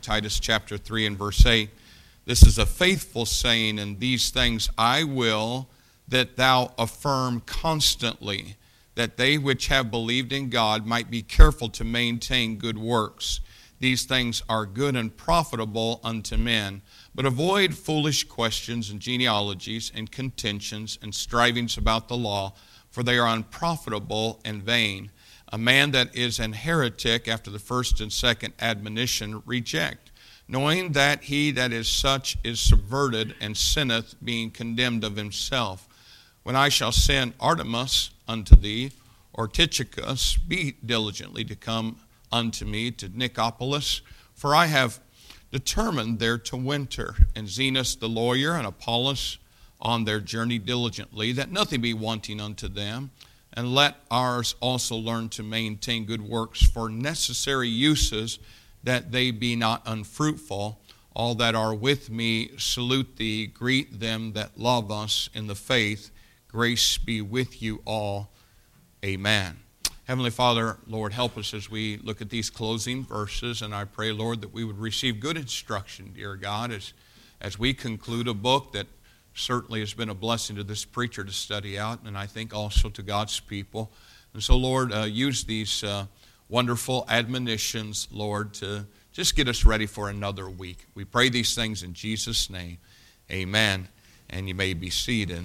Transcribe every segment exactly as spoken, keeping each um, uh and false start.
Titus chapter three and verse eight. This is a faithful saying, and these things I will that thou affirm constantly, that they which have believed in God might be careful to maintain good works. These things are good and profitable unto men. But avoid foolish questions and genealogies and contentions and strivings about the law, for they are unprofitable and vain. A man that is an heretic after the first and second admonition reject, knowing that he that is such is subverted and sinneth, being condemned of himself. When I shall send Artemas unto thee, or Tychicus, be diligently to come unto me to Nicopolis, for I have determined there to winter, and Zenas the lawyer and Apollos on their journey diligently, that nothing be wanting unto them. And let ours also learn to maintain good works for necessary uses, that they be not unfruitful. All that are with me salute thee. Greet them that love us in the faith. Grace be with you all. Amen. Heavenly Father, Lord, help us as we look at these closing verses, and I pray, Lord, that we would receive good instruction, dear God, as, as we conclude a book that certainly has been a blessing to this preacher to study out, and I think also to God's people. And so, Lord, uh, use these uh, wonderful admonitions, Lord, to just get us ready for another week. We pray these things in Jesus' name. Amen. And you may be seated.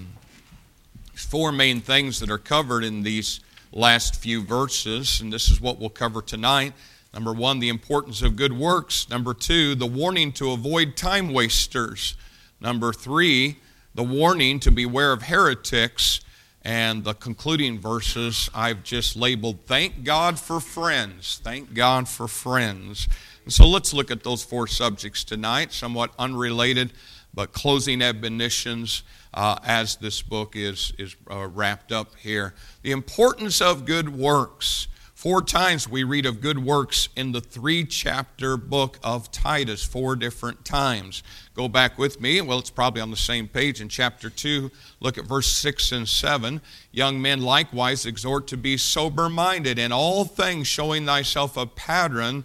Four main things that are covered in these last few verses, and this is what we'll cover tonight. Number one, the importance of good works. Number two, the warning to avoid time wasters. Number three, the warning to beware of heretics. And the concluding verses I've just labeled, thank God for friends. Thank God for friends. And so let's look at those four subjects tonight, somewhat unrelated, but closing admonitions uh, as this book is, is uh, wrapped up here. The importance of good works. Four times we read of good works in the three-chapter book of Titus, four different times. Go back with me. Well, it's probably on the same page in chapter two. Look at verse six and seven. Young men likewise exhort to be sober-minded, in all things showing thyself a pattern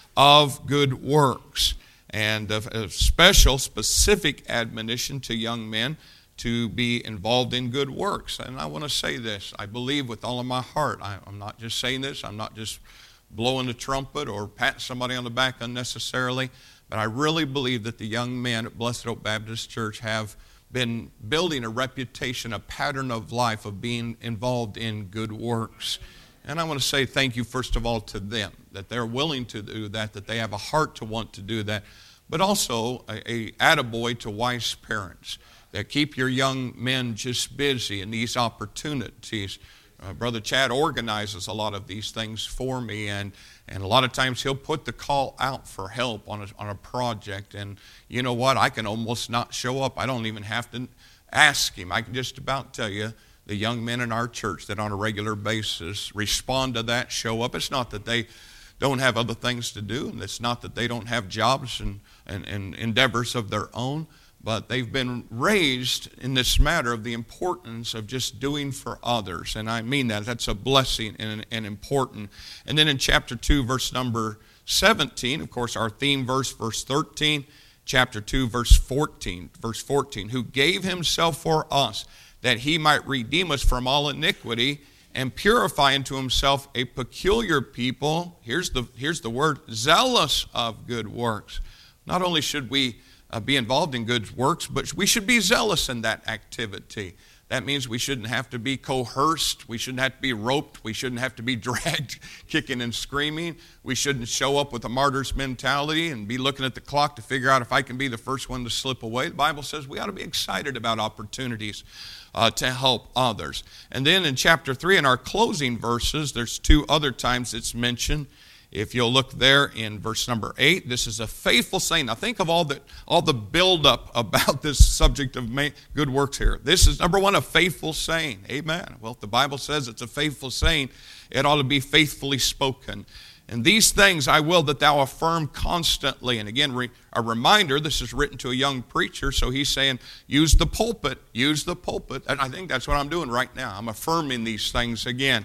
of good works. And a, a special, specific admonition to young men to be involved in good works. And I want to say this, I believe with all of my heart, I, I'm not just saying this, I'm not just blowing the trumpet or patting somebody on the back unnecessarily, but I really believe that the young men at Blessed Hope Baptist Church have been building a reputation, a pattern of life of being involved in good works. And I want to say thank you first of all to them, that they're willing to do that, that they have a heart to want to do that, but also a, a attaboy to wise parents that keep your young men just busy in these opportunities. Uh, Brother Chad organizes a lot of these things for me, and, and a lot of times he'll put the call out for help on a, on a project, and you know what, I can almost not show up. I don't even have to ask him. I can just about tell you the young men in our church that on a regular basis respond to that, show up. It's not that they don't have other things to do, and it's not that they don't have jobs and, and, and endeavors of their own, but they've been raised in this matter of the importance of just doing for others. And I mean that. That's a blessing and, and important. And then in chapter two, verse number seventeen, of course, our theme verse, verse thirteen, chapter two, verse fourteen, verse fourteen, who gave himself for us, that he might redeem us from all iniquity and purify unto himself a peculiar people. Here's the, here's the word, zealous of good works. Not only should we Uh, be involved in good works, but we should be zealous in that activity. That means we shouldn't have to be coerced. We shouldn't have to be roped. We shouldn't have to be dragged, kicking and screaming. We shouldn't show up with a martyr's mentality and be looking at the clock to figure out if I can be the first one to slip away. The Bible says we ought to be excited about opportunities uh, to help others. And then in chapter three, in our closing verses, there's two other times it's mentioned. If you'll look there in verse number eight, this is a faithful saying. Now think of all the all the buildup about this subject of good works here. This is, number one, a faithful saying. Amen. Well, if the Bible says it's a faithful saying, it ought to be faithfully spoken. And these things I will that thou affirm constantly. And again, re, a reminder, this is written to a young preacher, so he's saying, use the pulpit, use the pulpit. And I think that's what I'm doing right now. I'm affirming these things again.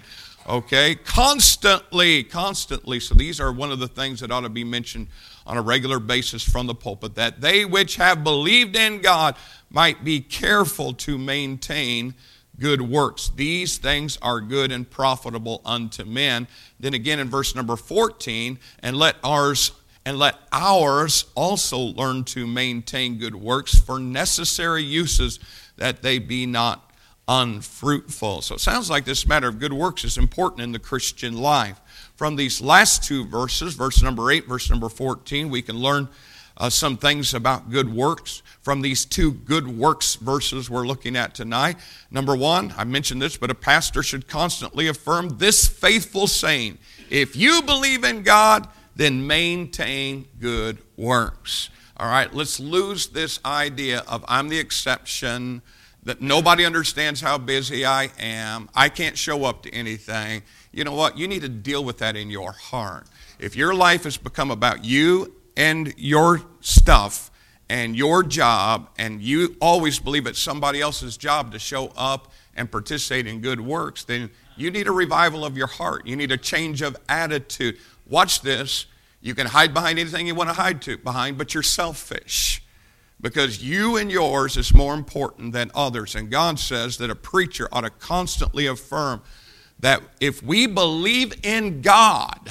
Okay, constantly, constantly. So these are one of the things that ought to be mentioned on a regular basis from the pulpit, that they which have believed in God might be careful to maintain good works. These things are good and profitable unto men. Then again in verse number fourteen, and let ours and let ours also learn to maintain good works for necessary uses, that they be not unfruitful. So it sounds like this matter of good works is important in the Christian life. From these last two verses, verse number eight, verse number fourteen, we can learn uh, some things about good works. From these two good works verses we're looking at tonight. Number one, I mentioned this, but a pastor should constantly affirm this faithful saying: if you believe in God, then maintain good works. All right, let's lose this idea of I'm the exception, that nobody understands how busy I am, I can't show up to anything. You know what? You need to deal with that in your heart. If your life has become about you and your stuff and your job, and you always believe it's somebody else's job to show up and participate in good works, then you need a revival of your heart. You need a change of attitude. Watch this. You can hide behind anything you want to hide to, behind, but you're selfish. Because you and yours is more important than others. And God says that a preacher ought to constantly affirm that if we believe in God,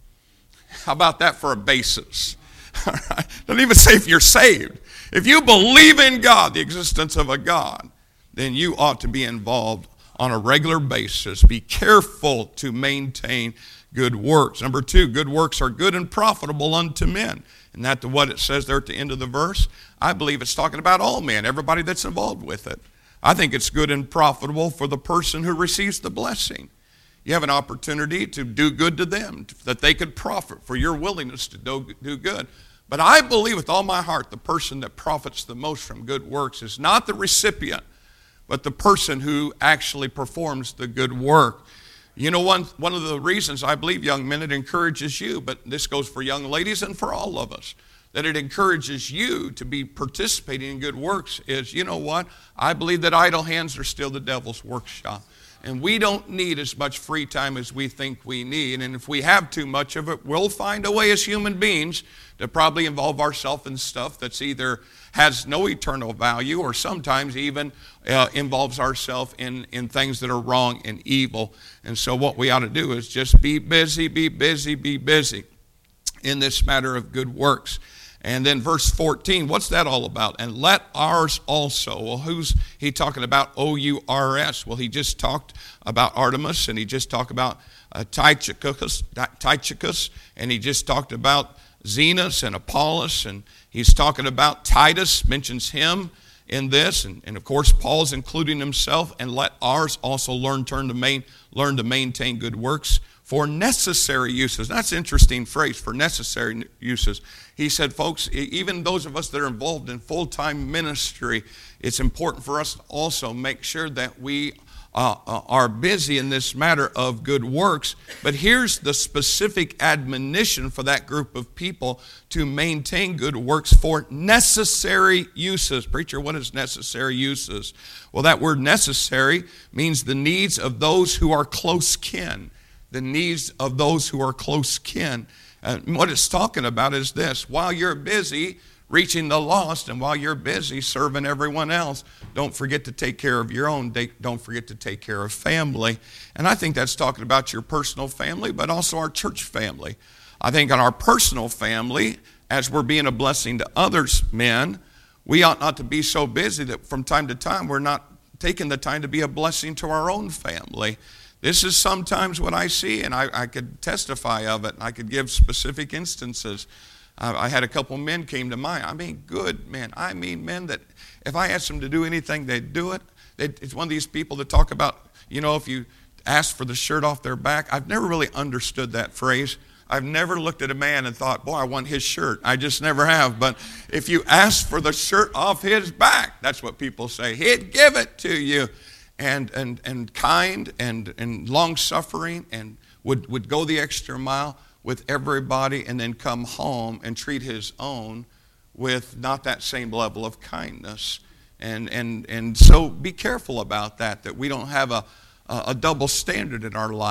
how about that for a basis? All right? Don't even say if you're saved. If you believe in God, the existence of a God, then you ought to be involved on a regular basis. Be careful to maintain good works. Number two, good works are good and profitable unto men. Isn't that what it says there at the end of the verse? I believe it's talking about all men, everybody that's involved with it. I think it's good and profitable for the person who receives the blessing. You have an opportunity to do good to them, that they could profit for your willingness to do, do good. But I believe with all my heart the person that profits the most from good works is not the recipient, but the person who actually performs the good work. You know, one, one of the reasons I believe, young men, it encourages you, but this goes for young ladies and for all of us, that it encourages you to be participating in good works is, you know what? I believe that idle hands are still the devil's workshop. And we don't need as much free time as we think we need. And if we have too much of it, we'll find a way as human beings to probably involve ourselves in stuff that's either has no eternal value or sometimes even uh, involves ourselves in, in things that are wrong and evil. And so what we ought to do is just be busy, be busy, be busy in this matter of good works. And then verse fourteen, what's that all about? And let ours also. Well, who's he talking about? O U R S. Well, he just talked about Artemis, and he just talked about uh, Tychicus, Tychicus, and he just talked about Zenas and Apollos, and he's talking about Titus, mentions him in this, and, and of course Paul's including himself. And let ours also learn, turn to main, learn to maintain good works for necessary uses. That's an interesting phrase, for necessary uses. He said, folks, even those of us that are involved in full-time ministry, it's important for us to also make sure that we uh, are busy in this matter of good works. But here's the specific admonition for that group of people to maintain good works for necessary uses. Preacher, what is necessary uses? Well, that word necessary means the needs of those who are close kin. The needs of those who are close kin. And what it's talking about is this: while you're busy reaching the lost and while you're busy serving everyone else, don't forget to take care of your own. Don't forget to take care of family. And I think that's talking about your personal family, but also our church family. I think in our personal family, as we're being a blessing to others, men, we ought not to be so busy that from time to time we're not taking the time to be a blessing to our own family. This is sometimes what I see, and I, I could testify of it. I could give specific instances. Uh, I had a couple men came to mind. I mean, good men. I mean, men that if I asked them to do anything, they'd do it. They'd, it's one of these people that talk about, you know, if you ask for the shirt off their back. I've never really understood that phrase. I've never looked at a man and thought, boy, I want his shirt. I just never have. But if you ask for the shirt off his back, that's what people say. He'd give it to you. And, and, and kind and, and long-suffering, and would, would go the extra mile with everybody, and then come home and treat his own with not that same level of kindness. And, and, and so be careful about that, that we don't have a, a double standard in our life.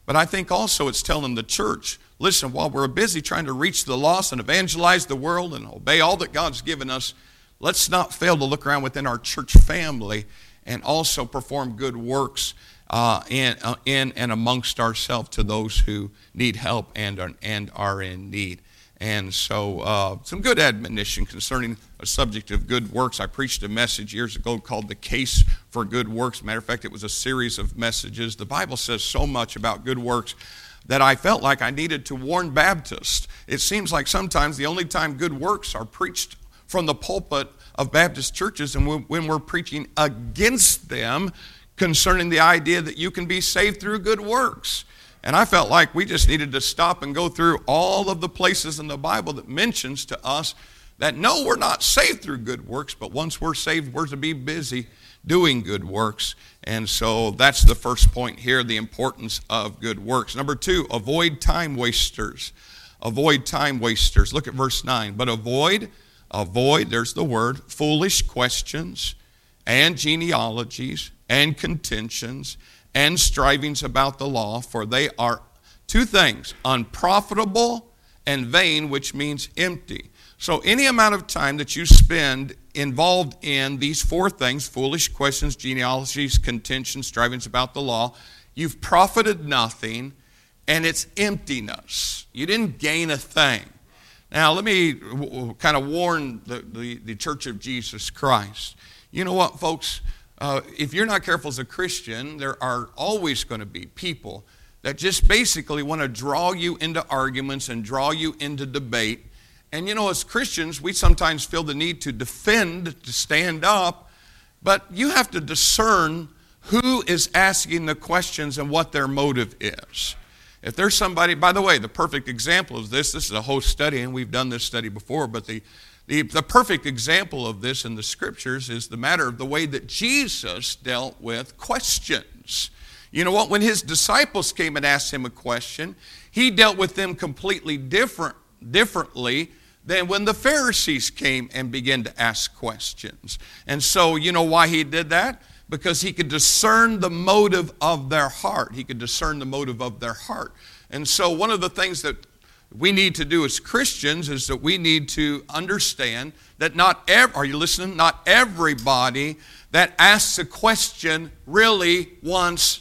But I think also it's telling the church, listen, while we're busy trying to reach the lost and evangelize the world and obey all that God's given us, let's not fail to look around within our church family and also perform good works uh, in, uh, in and amongst ourselves to those who need help and are, and are in need. And so uh, some good admonition concerning a subject of good works. I preached a message years ago called The Case for Good Works. Matter of fact, it was a series of messages. The Bible says so much about good works that I felt like I needed to warn Baptists. It seems like sometimes the only time good works are preached from the pulpit of Baptist churches and when we're preaching against them concerning the idea that you can be saved through good works. And I felt like we just needed to stop and go through all of the places in the Bible that mentions to us that no, we're not saved through good works, but once we're saved, we're to be busy doing good works. And so that's the first point here, the importance of good works. Number two, avoid time wasters. Avoid time wasters. Look at verse nine. But avoid, avoid, there's the word, foolish questions and genealogies and contentions and strivings about the law, for they are two things, unprofitable and vain, which means empty. So any amount of time that you spend involved in these four things, foolish questions, genealogies, contentions, strivings about the law, you've profited nothing, and it's emptiness. You didn't gain a thing. Now, let me w- w- kind of warn the, the, the Church of Jesus Christ. You know what, folks? Uh, if you're not careful as a Christian, there are always going to be people that just basically want to draw you into arguments and draw you into debate. And you know, as Christians, we sometimes feel the need to defend, to stand up, but you have to discern who is asking the questions and what their motive is. If there's somebody, by the way, the perfect example of this, this is a whole study, and we've done this study before, but the The, the perfect example of this in the Scriptures is the matter of the way that Jesus dealt with questions. You know what? When his disciples came and asked him a question, he dealt with them completely different, differently than when the Pharisees came and began to ask questions. And so, you know why he did that? Because he could discern the motive of their heart. He could discern the motive of their heart. And so one of the things that we need to do as Christians is that we need to understand that not every, are you listening? Not everybody that asks a question really wants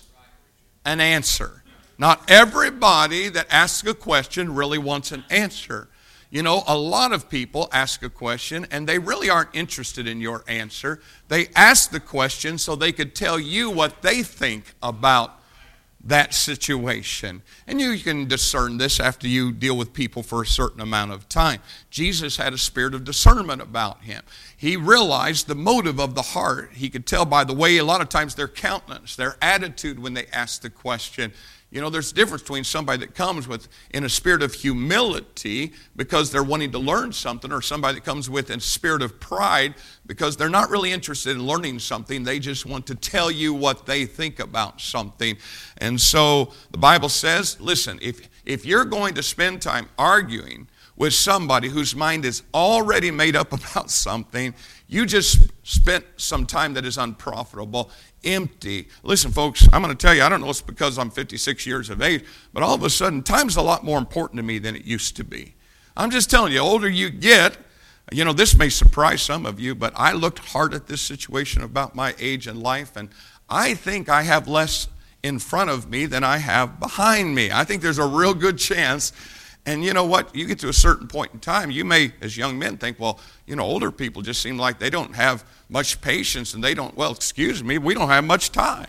an answer. Not everybody that asks a question really wants an answer. You know, a lot of people ask a question and they really aren't interested in your answer. They ask the question so they could tell you what they think about that situation. And you can discern this after you deal with people for a certain amount of time. Jesus had a spirit of discernment about him. He realized the motive of the heart. He could tell by the way, a lot of times, their countenance, their attitude when they ask the question. You know, there's a difference between somebody that comes with in a spirit of humility because they're wanting to learn something, or somebody that comes with a spirit of pride because they're not really interested in learning something. They just want to tell you what they think about something. And so the Bible says, listen, if, if you're going to spend time arguing with somebody whose mind is already made up about something, you just spent some time that is unprofitable, empty. Listen, folks, I'm going to tell you, I don't know if it's because I'm fifty-six years of age, but all of a sudden, time's a lot more important to me than it used to be. I'm just telling you, the older you get, you know, this may surprise some of you, but I looked hard at this situation about my age and life, and I think I have less in front of me than I have behind me. I think there's a real good chance. And you know what? You get to a certain point in time, you may, as young men, think, well, you know, older people just seem like they don't have much patience and they don't, well, excuse me, we don't have much time.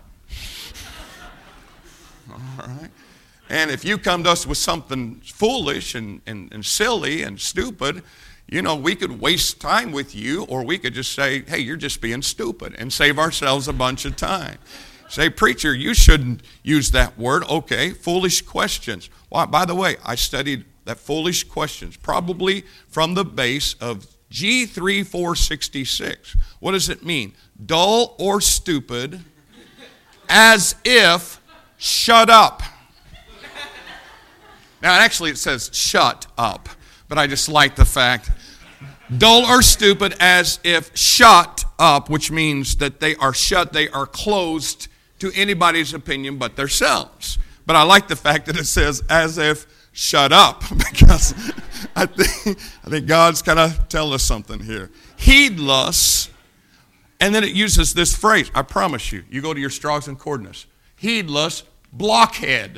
All right? And if you come to us with something foolish and, and, and silly and stupid, you know, we could waste time with you, or we could just say, hey, you're just being stupid, and save ourselves a bunch of time. Say, preacher, you shouldn't use that word. Okay, foolish questions. Well, by the way, I studied that foolish questions, probably from the base of G three four sixty-six. What does it mean? Dull or stupid, as if, shut up. Now, actually, it says shut up, but I just like the fact, dull or stupid, as if, shut up, which means that they are shut, they are closed to anybody's opinion but themselves. But I like the fact that it says, as if, shut up, because I think, I think God's kind of telling us something here. Heedless, and then it uses this phrase, I promise you, you go to your Strong's Concordance, heedless blockhead.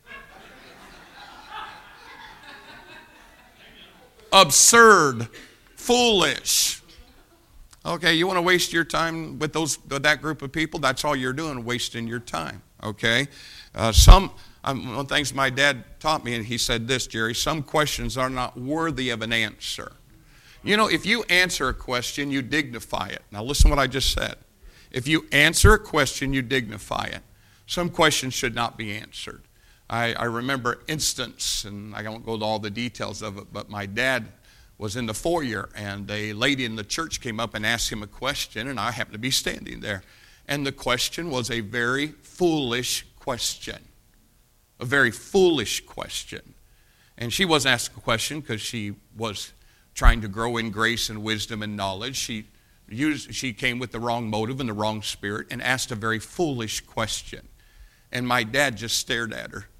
Absurd, foolish. Okay, you want to waste your time with those with that group of people? That's all you're doing, wasting your time. Okay, uh, some um, one of the things my dad taught me, and he said this, Jerry. Some questions are not worthy of an answer. You know, if you answer a question, you dignify it. Now, listen to what I just said. If you answer a question, you dignify it. Some questions should not be answered. I, I remember instance, and I won't go to all the details of it, but my dad was in the foyer, and a lady in the church came up and asked him a question, and I happened to be standing there. And the question was a very foolish question. A very foolish question. And she wasn't asking a question because she was trying to grow in grace and wisdom and knowledge. She used, she came with the wrong motive and the wrong spirit and asked a very foolish question. And my dad just stared at her.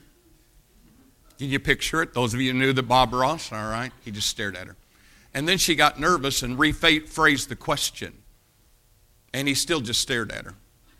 Can you picture it? Those of you who knew that Bob Ross, all right, he just stared at her. And then she got nervous and rephrased the question. And he still just stared at her.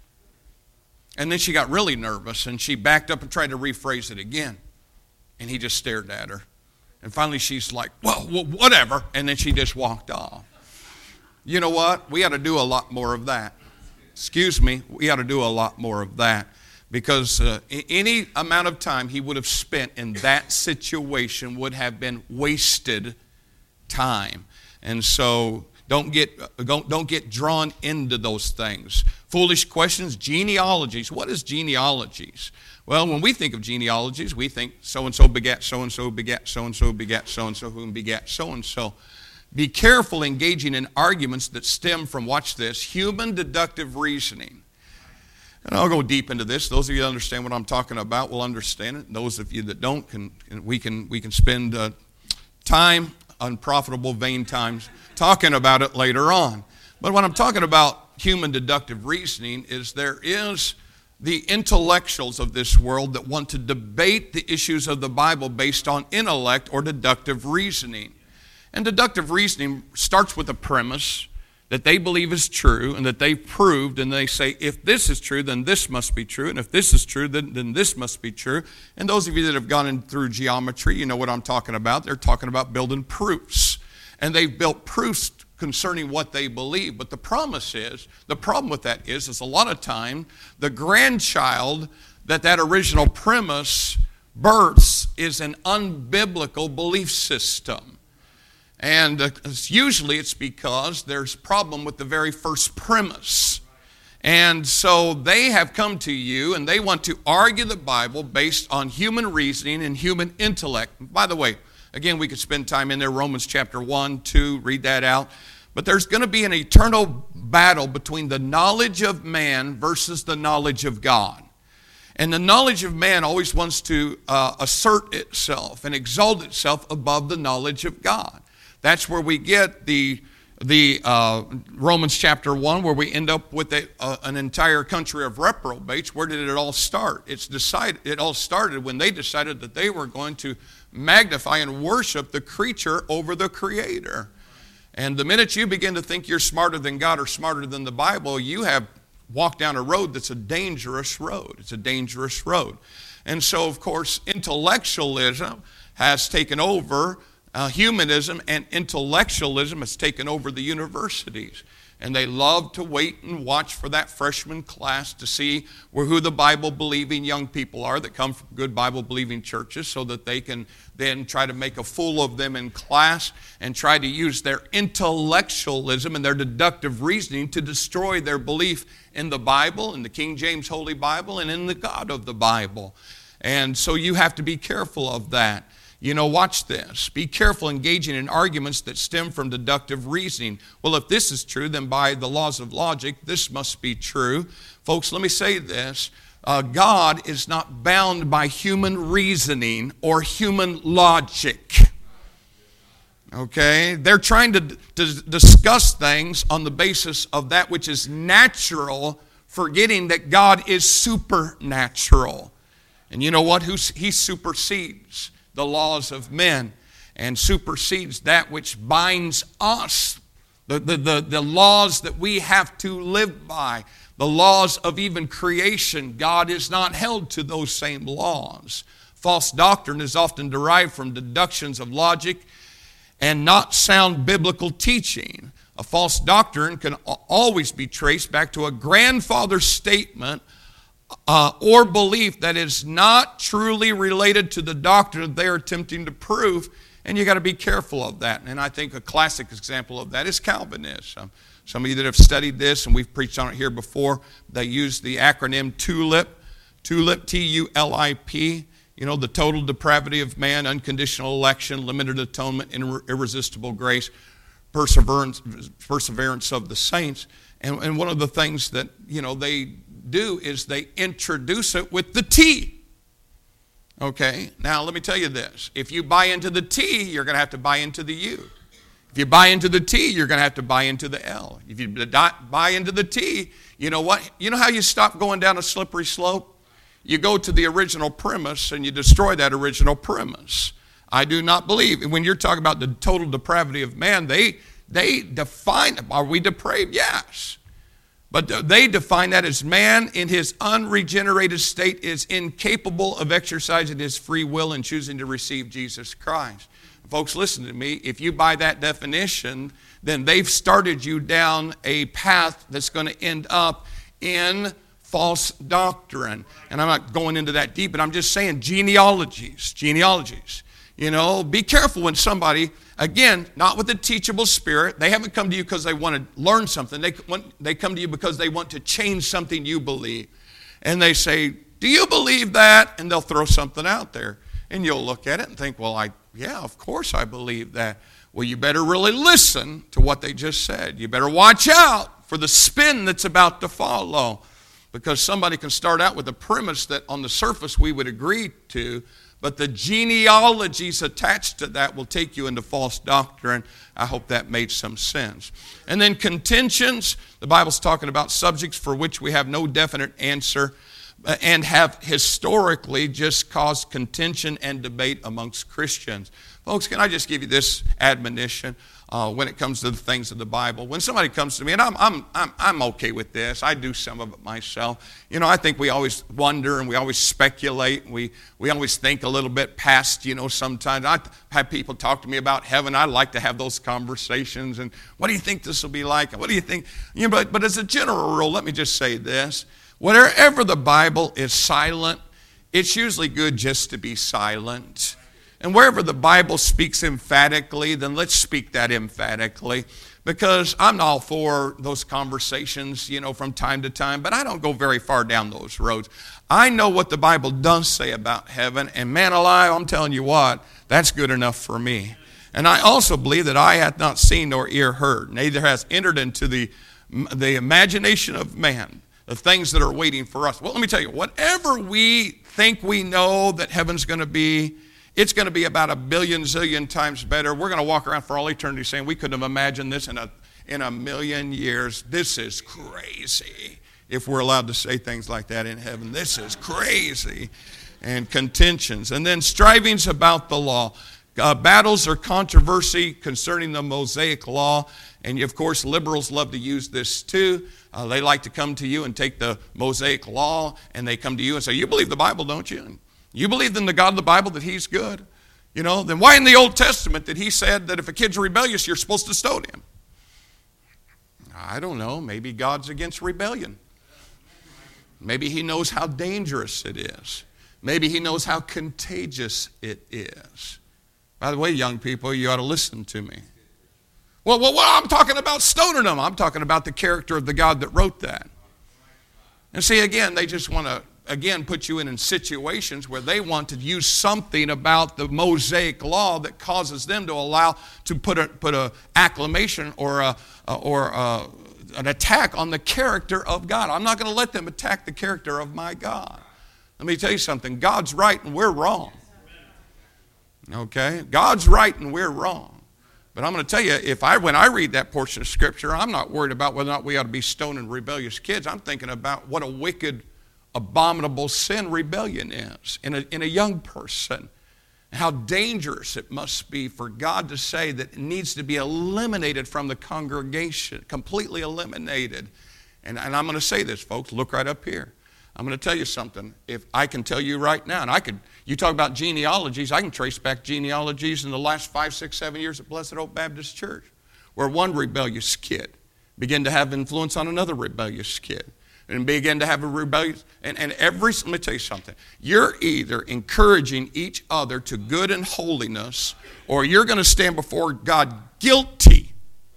And then she got really nervous and she backed up and tried to rephrase it again. And he just stared at her. And finally she's like, well, well whatever. And then she just walked off. You know what? We ought to do a lot more of that. Excuse me, we ought to do a lot more of that. Because uh, any amount of time he would have spent in that situation would have been wasted time. And so don't get, don't, don't get drawn into those things. Foolish questions, genealogies. What is genealogies? Well, when we think of genealogies, we think so-and-so begat so-and-so, begat so-and-so, begat so-and-so, whom begat so-and-so. Be careful engaging in arguments that stem from, watch this, human deductive reasoning. And I'll go deep into this. Those of you that understand what I'm talking about will understand it. Those of you that don't, can, we can we can spend uh, time, unprofitable, vain times, talking about it later on. But when I'm talking about human deductive reasoning is there is the intellectuals of this world that want to debate the issues of the Bible based on intellect or deductive reasoning. And deductive reasoning starts with a premise that they believe is true and that they've proved, and they say, if this is true, then this must be true, and if this is true, then, then this must be true. And those of you that have gone in through geometry, you know what I'm talking about. They're talking about building proofs. And they've built proofs concerning what they believe. But the promise is, the problem with that is, is a lot of time, the grandchild that that original premise births is an unbiblical belief system. And uh, usually it's because there's a problem with the very first premise. And so they have come to you and they want to argue the Bible based on human reasoning and human intellect. By the way, again, we could spend time in there, Romans chapter one, two, read that out. But there's going to be an eternal battle between the knowledge of man versus the knowledge of God. And the knowledge of man always wants to uh, assert itself and exalt itself above the knowledge of God. That's where we get the the uh, Romans chapter one, where we end up with a, uh, an entire country of reprobates. Where did it all start? It's decided. It all started when they decided that they were going to magnify and worship the creature over the Creator. And the minute you begin to think you're smarter than God or smarter than the Bible, you have walked down a road that's a dangerous road. It's a dangerous road. And so, of course, intellectualism has taken over. Uh, humanism and intellectualism has taken over the universities. And they love to wait and watch for that freshman class to see where, who the Bible-believing young people are that come from good Bible-believing churches, so that they can then try to make a fool of them in class and try to use their intellectualism and their deductive reasoning to destroy their belief in the Bible, in the King James Holy Bible, and in the God of the Bible. And so you have to be careful of that. You know, watch this. Be careful engaging in arguments that stem from deductive reasoning. Well, if this is true, then by the laws of logic, this must be true. Folks, let me say this. Uh, God is not bound by human reasoning or human logic. Okay? They're trying to, to discuss things on the basis of that which is natural, forgetting that God is supernatural. And you know what? He supersedes the laws of men and supersedes that which binds us, the, the, the, the laws that we have to live by, the laws of even creation. God is not held to those same laws. False doctrine is often derived from deductions of logic and not sound biblical teaching. A false doctrine can always be traced back to a grandfather's statement uh, or belief that is not truly related to the doctrine they are attempting to prove, and you got to be careful of that. And I think a classic example of that is Calvinism. Some of you that have studied this, and we've preached on it here before, they use the acronym TULIP, TULIP, T U L I P. You know, the total depravity of man, unconditional election, limited atonement, irresistible grace, perseverance, perseverance of the saints. And, and one of the things that, you know, they do is they introduce it with the T. Okay, now let me tell you this. If you buy into the T, you're going to have to buy into the U. If you buy into the T, you're going to have to buy into the L. If you buy into the T, you know what? You know how you stop going down a slippery slope? You go to the original premise and you destroy that original premise. I do not believe, when you're talking about the total depravity of man, they, they define, are we depraved? Yes. But they define that as man in his unregenerated state is incapable of exercising his free will and choosing to receive Jesus Christ. Folks, listen to me. If you buy that definition, then they've started you down a path that's going to end up in false doctrine. And I'm not going into that deep, but I'm just saying genealogies, genealogies. You know, be careful when somebody, again, not with a teachable spirit. They haven't come to you because they want to learn something. They, want, they come to you because they want to change something you believe. And they say, do you believe that? And they'll throw something out there. And you'll look at it and think, well, I, yeah, of course I believe that. Well, you better really listen to what they just said. You better watch out for the spin that's about to follow. Because somebody can start out with a premise that on the surface we would agree to, but the genealogies attached to that will take you into false doctrine. I hope that made some sense. And then contentions. The Bible's talking about subjects for which we have no definite answer and have historically just caused contention and debate amongst Christians. Folks, can I just give you this admonition uh, when it comes to the things of the Bible? When somebody comes to me, and I'm, I'm, I'm, I'm okay with this. I do some of it myself. You know, I think we always wonder and we always speculate. We, we always think a little bit past, you know, sometimes. I have people talk to me about heaven. I like to have those conversations. And what do you think this will be like? What do you think? You know, but, but as a general rule, let me just say this. Wherever the Bible is silent, it's usually good just to be silent. And wherever the Bible speaks emphatically, then let's speak that emphatically. Because I'm all for those conversations, you know, from time to time, but I don't go very far down those roads. I know what the Bible does say about heaven, and man alive, I'm telling you what, that's good enough for me. And I also believe that eye hath not seen nor ear heard, neither has entered into the, the imagination of man the things that are waiting for us. Well, let me tell you, whatever we think we know that heaven's going to be, it's going to be about a billion zillion times better. We're going to walk around for all eternity saying we couldn't have imagined this in a, in a million years. This is crazy. If we're allowed to say things like that in heaven, this is crazy. And contentions. And then strivings about the law. Uh, battles or controversy concerning the Mosaic law. And of course, liberals love to use this too. Uh, they like to come to you and take the Mosaic law, and they come to you and say, you believe the Bible, don't you? And you believe in the God of the Bible, that he's good? You know, then why in the Old Testament did he said that if a kid's rebellious, you're supposed to stone him? I don't know. Maybe God's against rebellion. Maybe he knows how dangerous it is. Maybe he knows how contagious it is. By the way, young people, you ought to listen to me. Well, well, well, I'm talking about stoning them. I'm talking about the character of the God that wrote that. And see, again, they just want to, again, put you in, in situations where they want to use something about the Mosaic law that causes them to allow, to put a, put a acclamation or, a, or a, an attack on the character of God. I'm not going to let them attack the character of my God. Let me tell you something. God's right and we're wrong. Okay? God's right and we're wrong. But I'm going to tell you, if I, when I read that portion of Scripture, I'm not worried about whether or not we ought to be stoning rebellious kids. I'm thinking about what a wicked, abominable sin rebellion is in a, in a young person. How dangerous it must be for God to say that it needs to be eliminated from the congregation, completely eliminated. And, and I'm going to say this, folks, look right up here. I'm going to tell you something. If I can tell you right now, and I could, you talk about genealogies, I can trace back genealogies in the last five, six, seven years at Blessed Hope Baptist Church, where one rebellious kid began to have influence on another rebellious kid. And begin to have a rebellion. And, and every, let me tell you something. You're either encouraging each other to good and holiness, or you're going to stand before God guilty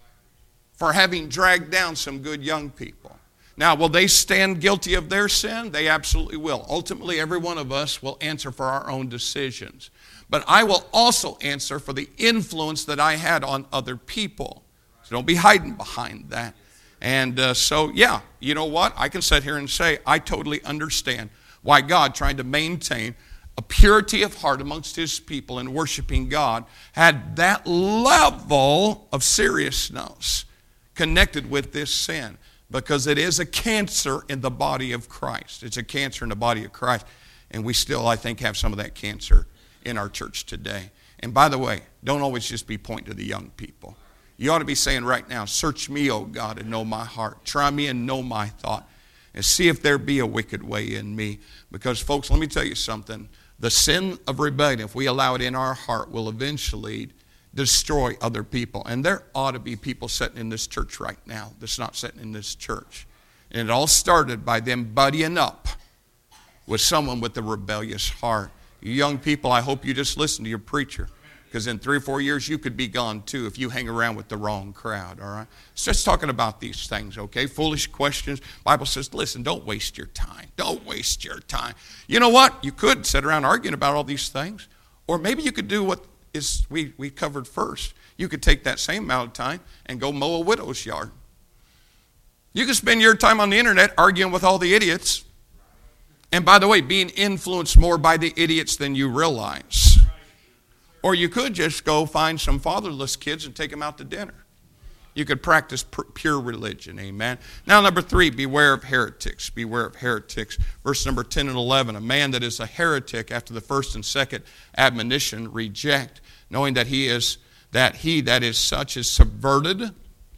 for having dragged down some good young people. Now, will they stand guilty of their sin? They absolutely will. Ultimately, every one of us will answer for our own decisions. But I will also answer for the influence that I had on other people. So don't be hiding behind that. And uh, so, yeah, you know what? I can sit here and say I totally understand why God, trying to maintain a purity of heart amongst His people and worshiping God, had that level of seriousness connected with this sin, because it is a cancer in the body of Christ. It's a cancer in the body of Christ, and we still, I think, have some of that cancer in our church today. And by the way, don't always just be pointing to the young people. You ought to be saying right now, search me, O God, and know my heart. Try me and know my thought. And see if there be a wicked way in me. Because, folks, let me tell you something. The sin of rebellion, if we allow it in our heart, will eventually destroy other people. And there ought to be people sitting in this church right now that's not sitting in this church. And it all started by them buddying up with someone with a rebellious heart. You young people, I hope you just listen to your preacher. Because in three or four years, you could be gone too if you hang around with the wrong crowd, all right? It's just talking about these things, okay? Foolish questions. Bible says, listen, don't waste your time. Don't waste your time. You know what? You could sit around arguing about all these things. Or maybe you could do what is we, we covered first. You could take that same amount of time and go mow a widow's yard. You could spend your time on the internet arguing with all the idiots. And by the way, being influenced more by the idiots than you realize. Or you could just go find some fatherless kids and take them out to dinner. You could practice pure religion, amen. Now, number three, beware of heretics. Beware of heretics. Verse number ten and eleven, a man that is a heretic after the first and second admonition, reject, knowing that he is that he that is such is subverted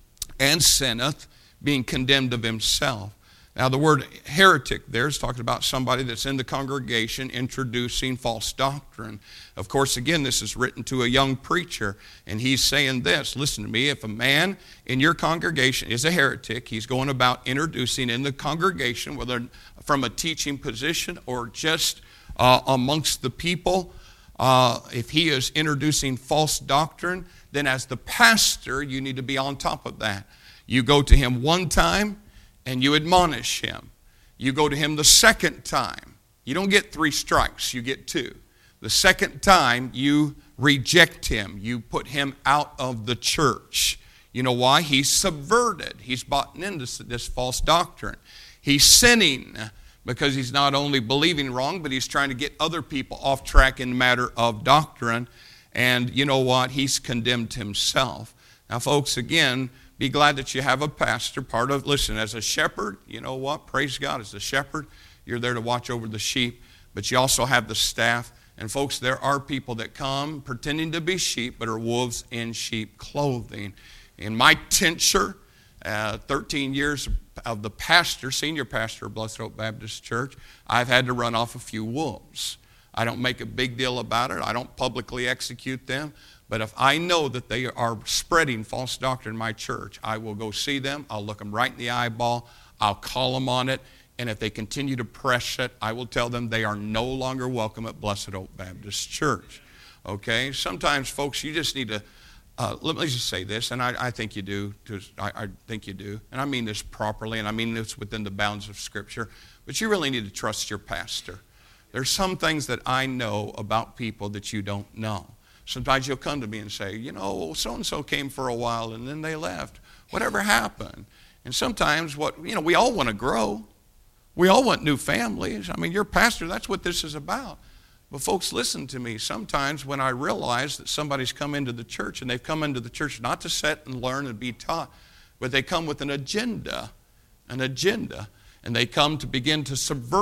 and sinneth, being condemned of himself. Now, the word heretic there is talking about somebody that's in the congregation introducing false doctrine. Of course, again, this is written to a young preacher, and he's saying this. Listen to me. If a man in your congregation is a heretic, he's going about introducing in the congregation, whether from a teaching position or just uh, amongst the people, uh, if he is introducing false doctrine, then as the pastor, you need to be on top of that. You go to him one time, and you admonish him. You go to him the second time. You don't get three strikes, you get two. The second time, you reject him. You put him out of the church. You know why? He's subverted. He's bought into this false doctrine. He's sinning because he's not only believing wrong, but he's trying to get other people off track in the matter of doctrine. And you know what? He's condemned himself. Now, folks, again, be glad that you have a pastor. Part of, listen, as a shepherd, you know what? Praise God, as a shepherd, you're there to watch over the sheep, but you also have the staff. And folks, there are people that come pretending to be sheep, but are wolves in sheep clothing. In my tincture, uh, thirteen years of the pastor, senior pastor of Blessed Hope Baptist Church, I've had to run off a few wolves. I don't make a big deal about it. I don't publicly execute them. But if I know that they are spreading false doctrine in my church, I will go see them. I'll look them right in the eyeball. I'll call them on it. And if they continue to press it, I will tell them they are no longer welcome at Blessed Hope Baptist Church. Okay? Sometimes, folks, you just need to, uh, let me just say this, and I, I think you do. I, I think you do. And I mean this properly, and I mean this within the bounds of Scripture. But you really need to trust your pastor. There's some things that I know about people that you don't know. Sometimes you'll come to me and say, you know, so-and-so came for a while and then they left. Whatever happened? And sometimes what, you know, we all want to grow. We all want new families. I mean, you're a pastor, that's what this is about. But folks, listen to me. Sometimes when I realize that somebody's come into the church, and they've come into the church not to sit and learn and be taught, but they come with an agenda, an agenda, and they come to begin to subvert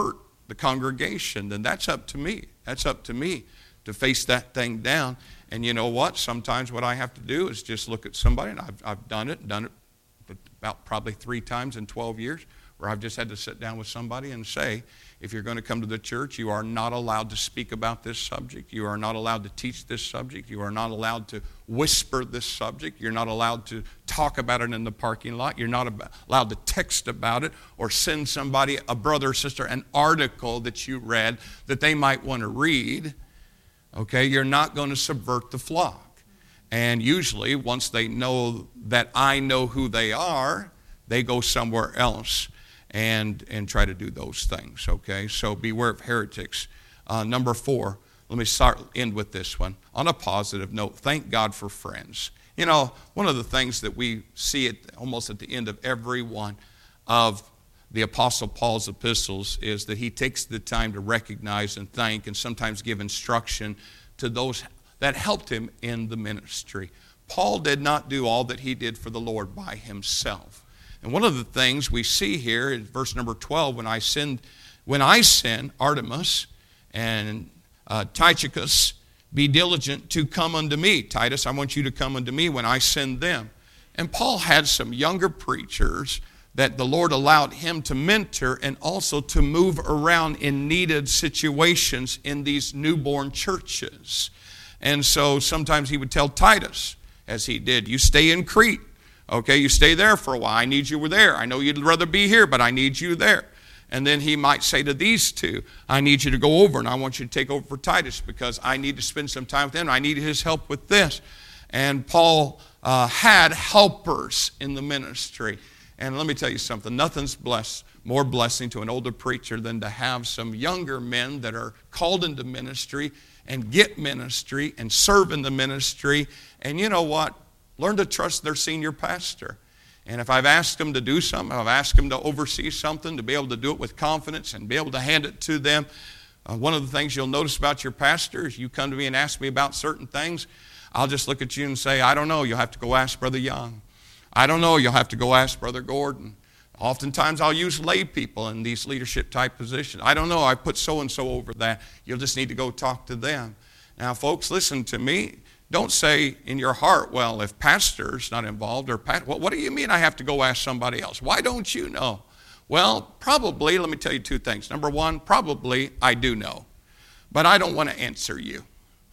the congregation, then that's up to me. That's up to me to face that thing down. And you know what? Sometimes what I have to do is just look at somebody, and I've, I've done it, done it about probably three times in twelve years, where I've just had to sit down with somebody and say, if you're going to come to the church, you are not allowed to speak about this subject. You are not allowed to teach this subject. You are not allowed to whisper this subject. You're not allowed to talk about it in the parking lot. You're not allowed to text about it or send somebody, a brother or sister, an article that you read that they might want to read. Okay, you're not going to subvert the flock. And usually, once they know that I know who they are, they go somewhere else and and try to do those things, okay? So beware of heretics. Uh, number four, let me start end with this one. On a positive note, thank God for friends. You know, one of the things that we see at, almost at the end of every one of the Apostle Paul's epistles is that he takes the time to recognize and thank and sometimes give instruction to those that helped him in the ministry. Paul did not do all that he did for the Lord by himself. And one of the things we see here in verse number twelve, when I send, when I send Artemas and uh, Tychicus, be diligent to come unto me. Titus, I want you to come unto me when I send them. And Paul had some younger preachers that the Lord allowed him to mentor and also to move around in needed situations in these newborn churches. And so sometimes he would tell Titus, as he did, you stay in Crete. Okay, you stay there for a while. I need you there. I know you'd rather be here, but I need you there. And then he might say to these two, I need you to go over, and I want you to take over for Titus because I need to spend some time with him. I need his help with this. And Paul uh, had helpers in the ministry. And let me tell you something, nothing's blessed, more blessing to an older preacher than to have some younger men that are called into ministry and get ministry and serve in the ministry. And you know what? Learn to trust their senior pastor. And if I've asked them to do something, I've asked them to oversee something, to be able to do it with confidence and be able to hand it to them. Uh, one of the things you'll notice about your pastor is you come to me and ask me about certain things, I'll just look at you and say, I don't know, you'll have to go ask Brother Young. I don't know, you'll have to go ask Brother Gordon. Oftentimes I'll use lay people in these leadership type positions. I don't know, I put so-and-so over that. You'll just need to go talk to them. Now, folks, listen to me. Don't say in your heart, well, if pastor's not involved, or pastor, well, what do you mean I have to go ask somebody else? Why don't you know? Well, probably, let me tell you two things. Number one, probably I do know, but I don't want to answer you.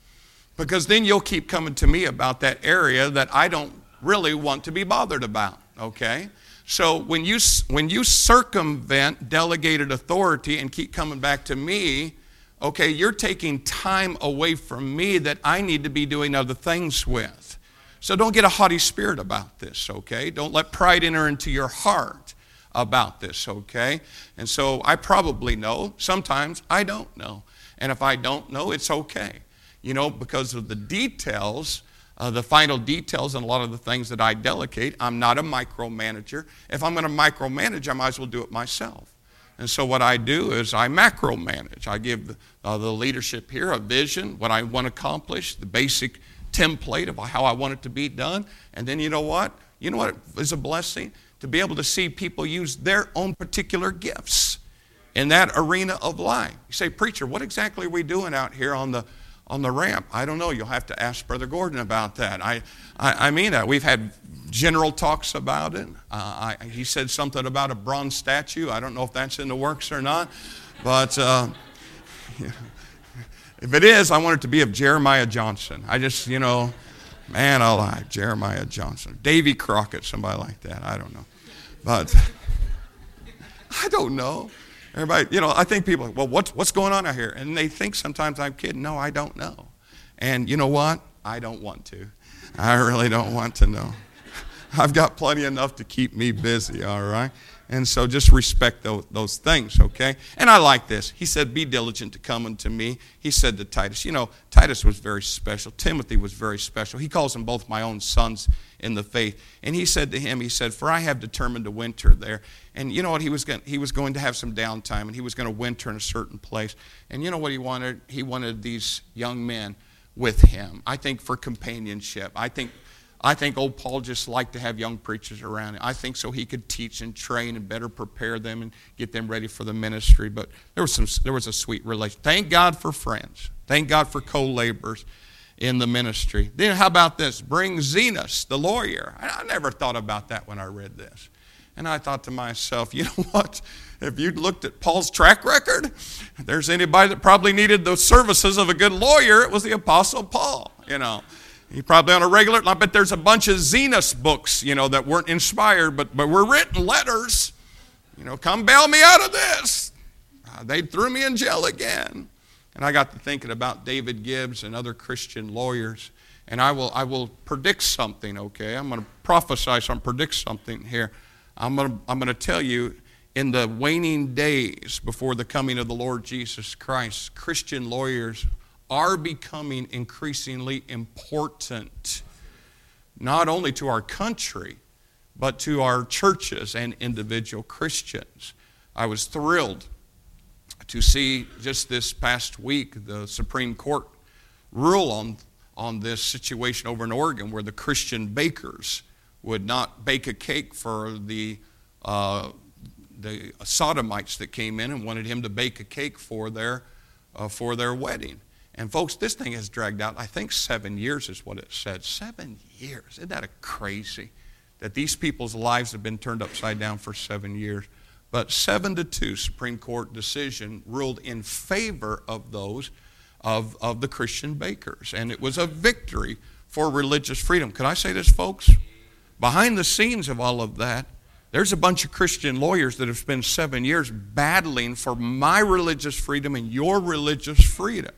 Because then you'll keep coming to me about that area that I don't really want to be bothered about, okay? So when you, when you circumvent delegated authority and keep coming back to me, okay, you're taking time away from me that I need to be doing other things with. So don't get a haughty spirit about this, okay? Don't let pride enter into your heart about this, okay? And so I probably know. Sometimes I don't know. And if I don't know, it's okay. You know, because of the details, uh, the final details and a lot of the things that I delegate, I'm not a micromanager. If I'm going to micromanage, I might as well do it myself. And so what I do is I macro manage. I give the, uh, the leadership here a vision, what I want to accomplish, the basic template of how I want it to be done. And then you know what? You know what is a blessing? To be able to see people use their own particular gifts in that arena of life. You say, preacher, what exactly are we doing out here on the on the ramp? I don't know. You'll have to ask Brother Gordon about that. I, I, I mean that. We've had general talks about it. Uh, I, he said something about a bronze statue. I don't know if that's in the works or not. But uh, if it is, I want it to be of Jeremiah Johnson. I just, you know, man alive, Jeremiah Johnson. Davy Crockett, somebody like that. I don't know. But I don't know. Everybody, you know, I think people, well, what's, what's going on out here? And they think sometimes I'm kidding. No, I don't know. And you know what? I don't want to. I really don't want to know. I've got plenty enough to keep me busy, all right? And so just respect those, those things, okay? And I like this. He said, be diligent to come unto me. He said to Titus, you know, Titus was very special. Timothy was very special. He calls them both my own sons in the faith. And he said to him, he said, for I have determined to winter there. And you know what? He was going, he was going to have some downtime, and he was going to winter in a certain place. And you know what he wanted? He wanted these young men with him. I think for companionship. I think I think old Paul just liked to have young preachers around him. I think so he could teach and train and better prepare them and get them ready for the ministry. But there was some, there was a sweet relation. Thank God for friends. Thank God for co-laborers in the ministry. Then how about this? Bring Zenas, the lawyer. I, I never thought about that when I read this. And I thought to myself, you know what? If you'd looked at Paul's track record, if there's anybody that probably needed the services of a good lawyer, it was the Apostle Paul, you know. He probably on a regular, I bet there's a bunch of Zenas books, you know, that weren't inspired, but, but were written letters. You know, come bail me out of this. Uh, they threw me in jail again. And I got to thinking about David Gibbs and other Christian lawyers. And I will, I will predict something, okay? I'm going to prophesy something, predict something here. I'm going to, I'm going to tell you, in the waning days before the coming of the Lord Jesus Christ, Christian lawyers are becoming increasingly important, not only to our country, but to our churches and individual Christians. I was thrilled to see just this past week the Supreme Court rule on, on this situation over in Oregon where the Christian bakers would not bake a cake for the uh, the sodomites that came in and wanted him to bake a cake for their uh, for their wedding. And folks, this thing has dragged out, I think seven years is what it said. Seven years. Isn't that a crazy? That these people's lives have been turned upside down for seven years. But seven to two Supreme Court decision ruled in favor of those of, of the Christian bakers. And it was a victory for religious freedom. Could I say this, folks? Behind the scenes of all of that, there's a bunch of Christian lawyers that have spent seven years battling for my religious freedom and your religious freedom.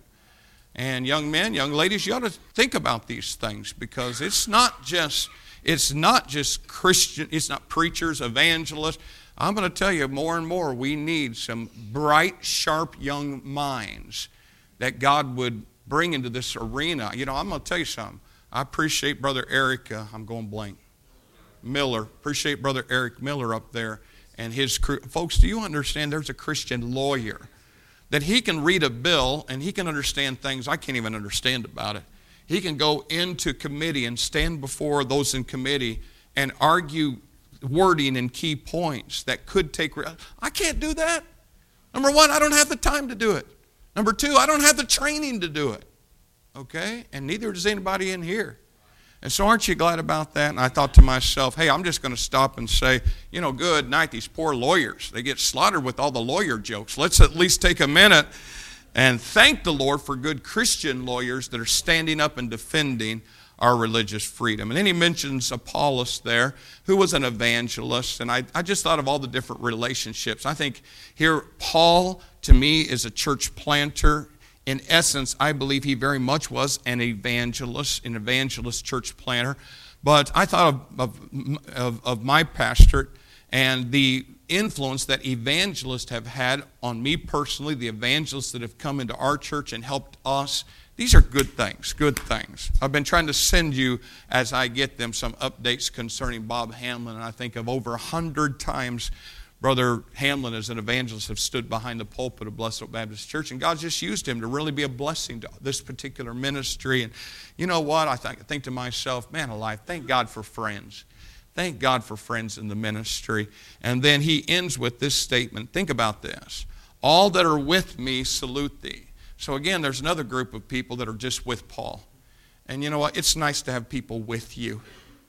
And young men, young ladies, you ought to think about these things because it's not just it's not just Christian, it's not preachers, evangelists. I'm going to tell you more and more we need some bright, sharp young minds that God would bring into this arena. You know, I'm going to tell you something. I appreciate Brother Eric, uh, I'm going blank, Miller. Appreciate Brother Eric Miller up there and his crew. Folks, do you understand there's a Christian lawyer that he can read a bill and he can understand things I can't even understand about it. He can go into committee and stand before those in committee and argue wording and key points that could take... I can't do that. Number one, I don't have the time to do it. Number two, I don't have the training to do it. Okay? And neither does anybody in here. And so aren't you glad about that? And I thought to myself, hey, I'm just going to stop and say, you know, good night, these poor lawyers. They get slaughtered with all the lawyer jokes. Let's at least take a minute and thank the Lord for good Christian lawyers that are standing up and defending our religious freedom. And then he mentions Apollos there, who was an evangelist. And I, I just thought of all the different relationships. I think here Paul, to me, is a church planter. In essence, I believe he very much was an evangelist, an evangelist church planter. But I thought of, of, of, of my pastorate and the influence that evangelists have had on me personally, the evangelists that have come into our church and helped us. These are good things, good things. I've been trying to send you, as I get them, some updates concerning Bob Hamlin. And I think of over a hundred times Brother Hamlin, as an evangelist, have stood behind the pulpit of Blessed Hope Baptist Church, and God just used him to really be a blessing to this particular ministry. And you know what? I think, I think to myself, man alive, thank God for friends. Thank God for friends in the ministry. And then he ends with this statement. Think about this. All that are with me salute thee. So again, there's another group of people that are just with Paul. And you know what? It's nice to have people with you.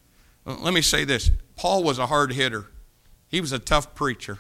Let me say this. Paul was a hard hitter. He was a tough preacher.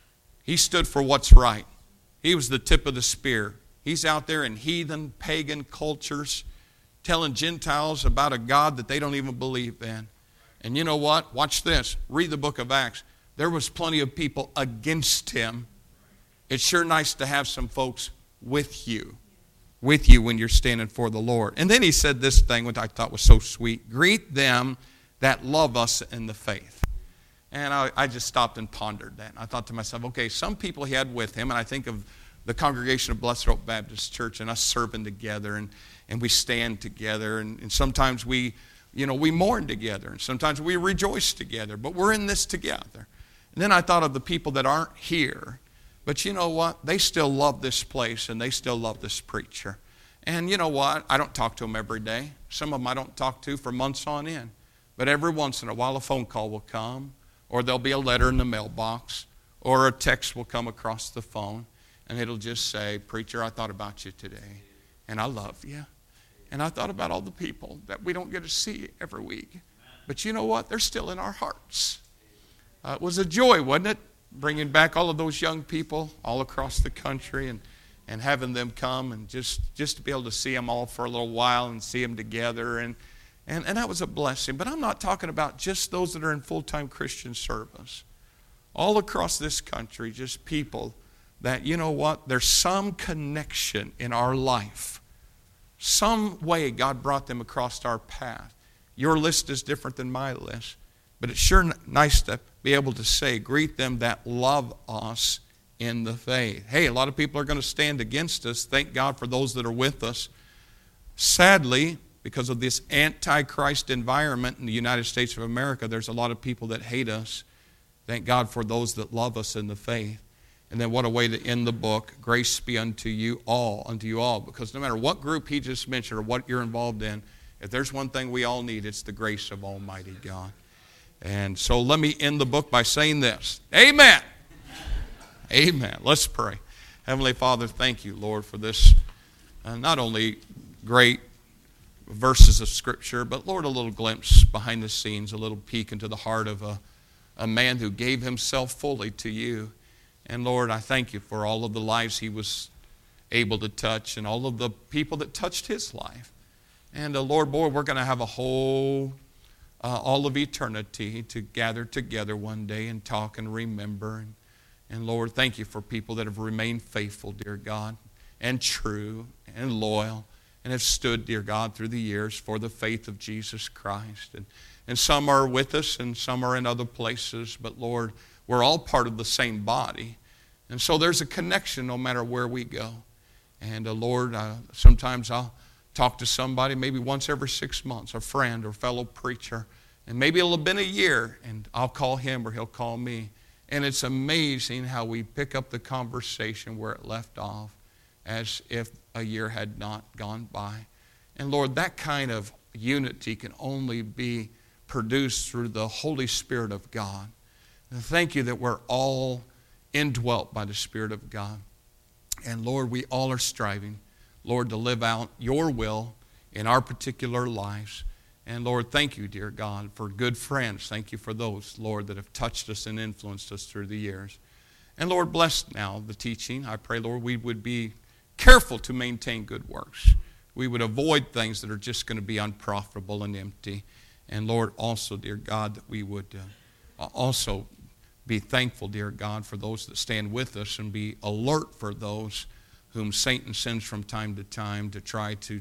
He stood for what's right. He was the tip of the spear. He's out there in heathen, pagan cultures telling Gentiles about a God that they don't even believe in. And you know what? Watch this. Read the book of Acts. There was plenty of people against him. It's sure nice to have some folks with you. With you when you're standing for the Lord. And then he said this thing, which I thought was so sweet. Greet them that love us in the faith. And I, I just stopped and pondered that. And I thought to myself, okay, some people he had with him, and I think of the congregation of Blessed Hope Baptist Church and us serving together, and, and we stand together, and, and sometimes we, you know, we mourn together, and sometimes we rejoice together, but we're in this together. And then I thought of the people that aren't here, but you know what? They still love this place, and they still love this preacher. And you know what? I don't talk to them every day. Some of them I don't talk to for months on end. But every once in a while a phone call will come, or there'll be a letter in the mailbox, or a text will come across the phone, and it'll just say, "Preacher, I thought about you today, and I love you. And I thought about all the people that we don't get to see every week. But you know what? They're still in our hearts." Uh, it was a joy, wasn't it? Bringing back all of those young people all across the country and, and having them come and just, just to be able to see them all for a little while and see them together. And, and, and that was a blessing. But I'm not talking about just those that are in full-time Christian service. All across this country, just people that, you know what, there's some connection in our life. Some way God brought them across our path. Your list is different than my list. But it's sure nice to be able to say, greet them that love us in the faith. Hey, a lot of people are going to stand against us. Thank God for those that are with us. Sadly, because of this anti-Christ environment in the United States of America, there's a lot of people that hate us. Thank God for those that love us in the faith. And then what a way to end the book. Grace be unto you all, unto you all. Because no matter what group he just mentioned or what you're involved in, if there's one thing we all need, it's the grace of Almighty God. And so let me end the book by saying this. Amen. Amen. Let's pray. Heavenly Father, thank you, Lord, for this uh, not only great verses of Scripture, but, Lord, a little glimpse behind the scenes, a little peek into the heart of a, a man who gave himself fully to you. And, Lord, I thank you for all of the lives he was able to touch and all of the people that touched his life. And, uh, Lord, boy, we're going to have a whole, uh, all of eternity to gather together one day and talk and remember. And, and, Lord, thank you for people that have remained faithful, dear God, and true and loyal and have stood, dear God, through the years for the faith of Jesus Christ. And, and some are with us and some are in other places, but, Lord, we're all part of the same body. And so there's a connection no matter where we go. And, uh, Lord, uh, sometimes I'll talk to somebody maybe once every six months, a friend or fellow preacher. And maybe it'll have been a year, and I'll call him or he'll call me. And it's amazing how we pick up the conversation where it left off as if a year had not gone by. And, Lord, that kind of unity can only be produced through the Holy Spirit of God. And thank you that we're all indwelt by the Spirit of God. And Lord, we all are striving, Lord, to live out your will in our particular lives. And Lord, thank you, dear God, for good friends. Thank you for those, Lord, that have touched us and influenced us through the years. And Lord, bless now the teaching. I pray, Lord, we would be careful to maintain good works. We would avoid things that are just going to be unprofitable and empty. And Lord, also, dear God, that we would uh, also be thankful, dear God, for those that stand with us and be alert for those whom Satan sends from time to time to try to,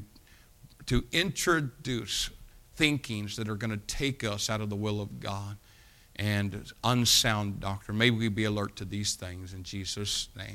to introduce thinkings that are going to take us out of the will of God and unsound doctrine. May we be alert to these things in Jesus' name.